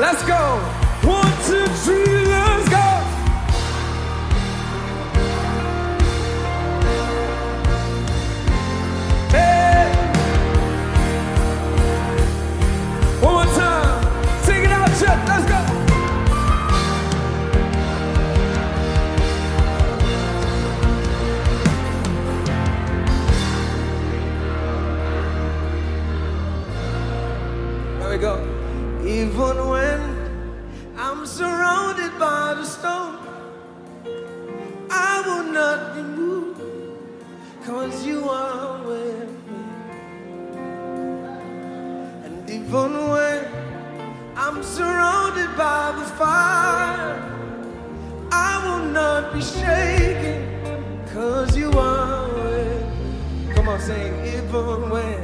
Let's go. 1, 2, 3, let's go. Hey. One more time. Sing it out, church. Let's go. There we go. Even when I'm surrounded by the storm, I will not be moved, 'cause you are with me. And even when I'm surrounded by the fire, I will not be shaken, 'cause you are with me. Come on, sing. Even when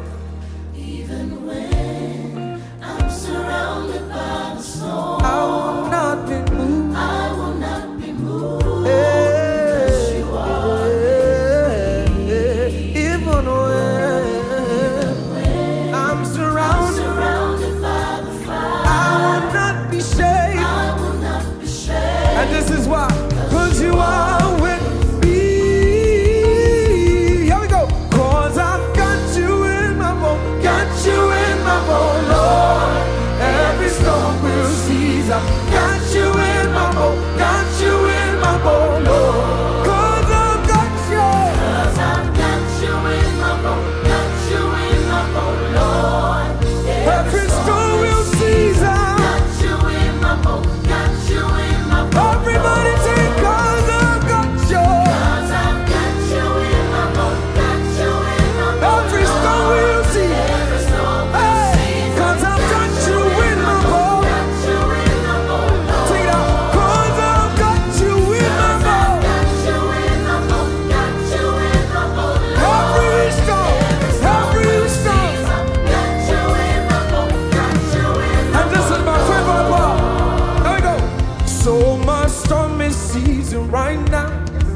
I'm surrounded by the storm, I will not be moved. I will not be moved. Hey, 'Cause you are with me. even when I'm surrounded, By the fire, I will not be shaken. I will not be shaken. And this is why, 'cause you are with me. Here we go. 'Cause I've got you in my boat, got you in my boat, Lord. Every storm will cease. I've got you in my boat, got you in my boat, Lord. 'Cause I've got you. 'Cause I've got you in my boat, got you in my boat, Lord. Every storm will cease. Got you in my boat, got you in my boat. Everybody take, 'cause I've got you. 'Cause I've got you in my boat, got you in my boat. Every storm will cease. Every storm will Hey, cease. 'cause I've got you in my boat. Got you in my boat, Lord. Take it out. 'Cause I've got you in my boat. Got you in my boat, got you in my boat, Lord. Every storm, every storm. Got you in my boat, got you in my And this is my favorite part. There we go. So my storm is season right now,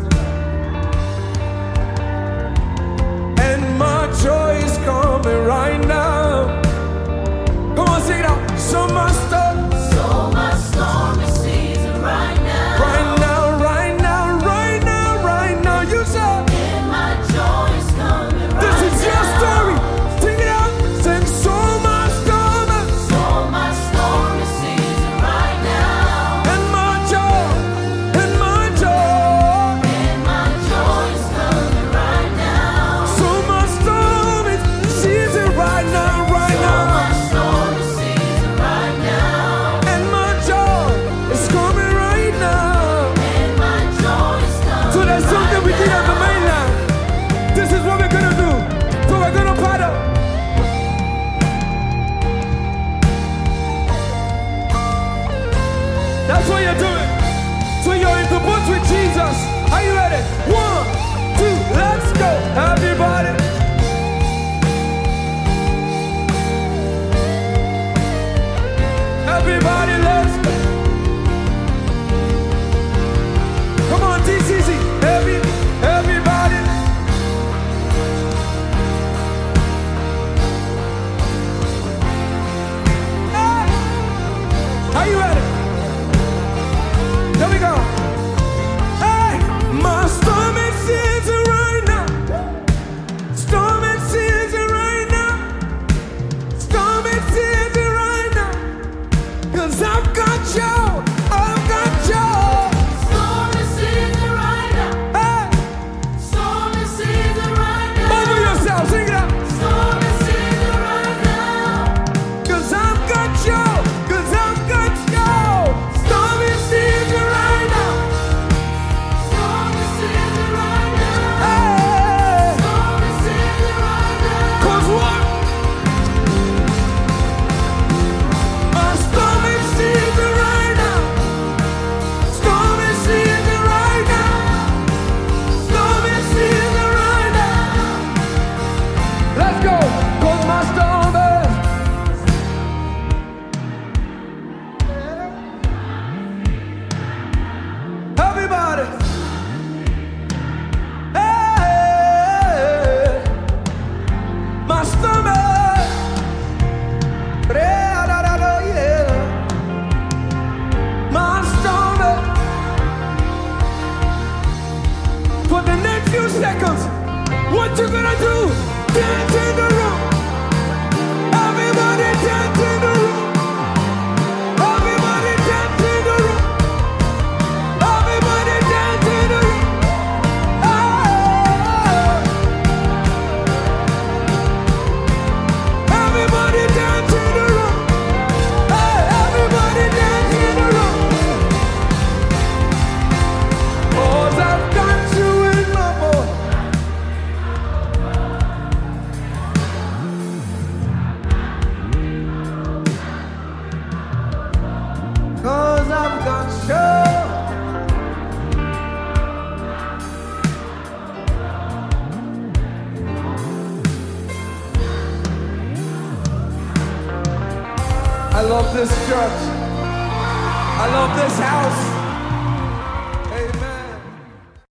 and my joy is coming right now. Come on, sing it out. So my storm, So my storm is season right now. right now, right now, right now, right now. You said And my joy is coming right this is your now. story. Sing it out. Sing so my storm So my storm is season right now. and my joy, and my joy. What you gonna do? Dance in the room. Everybody dance in the room. Everybody dance in the room. Everybody dance in the room. Oh. Everybody dance in the room. Hey, everybody dance in the room. 'Cause I've got you in my boat. 'Cause I've got you. I love this church. I love this house.